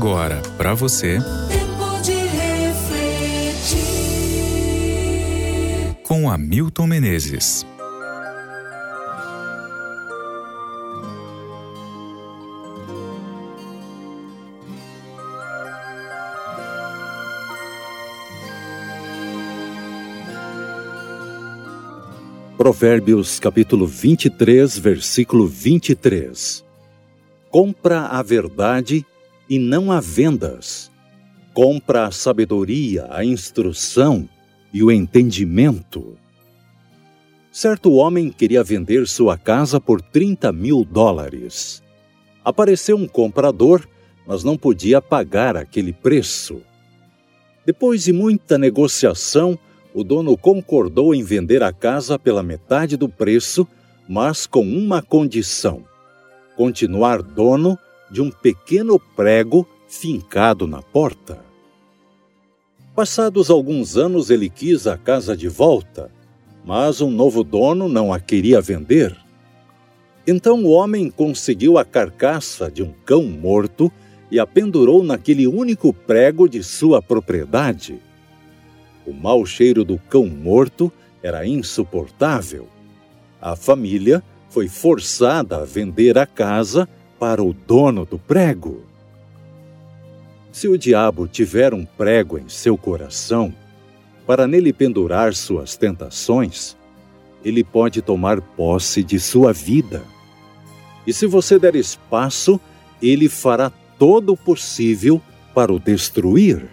agora, para você, Tempo de refletir, com Hamilton Menezes. Provérbios capítulo 23, versículo 23. Compra a verdade e não a vendas. Compra a sabedoria, a instrução e o entendimento. Certo homem queria vender sua casa por $30.000. Apareceu um comprador, mas não podia pagar aquele preço. Depois de muita negociação, o dono concordou em vender a casa pela metade do preço, mas com uma condição: continuar dono de um pequeno prego fincado na porta. Passados alguns anos, ele quis a casa de volta, mas um novo dono não a queria vender. Então o homem conseguiu a carcaça de um cão morto e a pendurou naquele único prego de sua propriedade. O mau cheiro do cão morto era insuportável. A família foi forçada a vender a casa para o dono do prego. Se o diabo tiver um prego em seu coração, para nele pendurar suas tentações, ele pode tomar posse de sua vida. E se você der espaço, ele fará todo o possível para o destruir.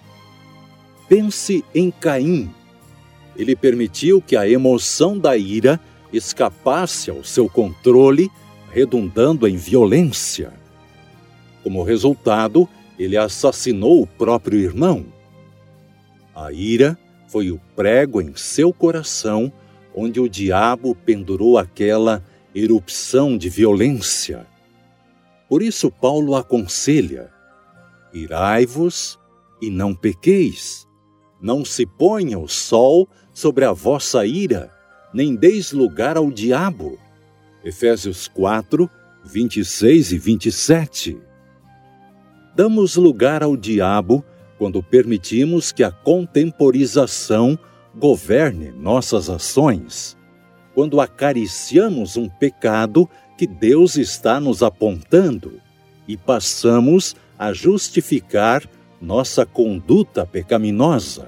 Pense em Caim. Ele permitiu que a emoção da ira escapasse ao seu controle, redundando em violência. Como resultado, ele assassinou o próprio irmão. A ira foi o prego em seu coração, onde o diabo pendurou aquela erupção de violência. Por isso Paulo aconselha: irai-vos e não pequeis. Não se ponha o sol sobre a vossa ira, nem deis lugar ao diabo. Efésios 4, 26 e 27. Damos lugar ao diabo quando permitimos que a contemporização governe nossas ações, quando acariciamos um pecado que Deus está nos apontando e passamos a justificar nossa conduta pecaminosa.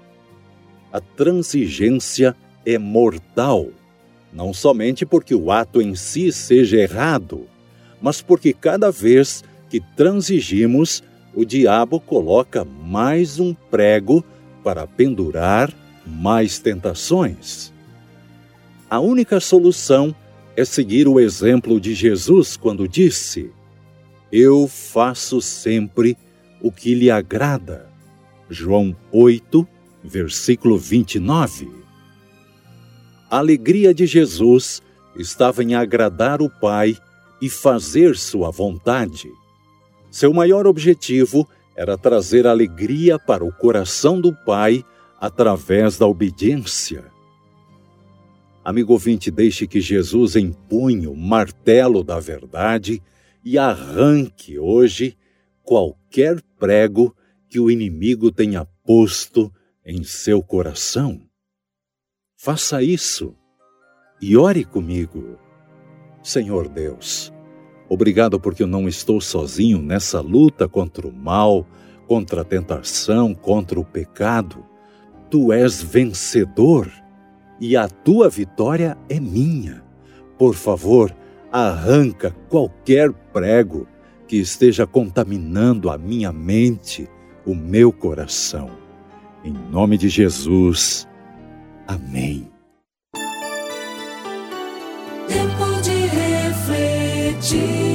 A transigência é mortal, não somente porque o ato em si seja errado, mas porque cada vez que transigimos, o diabo coloca mais um prego para pendurar mais tentações. A única solução é seguir o exemplo de Jesus quando disse: eu faço sempre o que lhe agrada. João 8, versículo 29. A alegria de Jesus estava em agradar o Pai e fazer sua vontade. Seu maior objetivo era trazer alegria para o coração do Pai através da obediência. Amigo ouvinte, deixe que Jesus empunhe o martelo da verdade e arranque hoje qualquer prego que o inimigo tenha posto em seu coração. Faça isso e ore comigo. Senhor Deus, obrigado porque eu não estou sozinho nessa luta contra o mal, contra a tentação, contra o pecado. Tu és vencedor e a tua vitória é minha. Por favor, arranca qualquer prego que esteja contaminando a minha mente, o meu coração. Em nome de Jesus. Amém. tempo de refletir.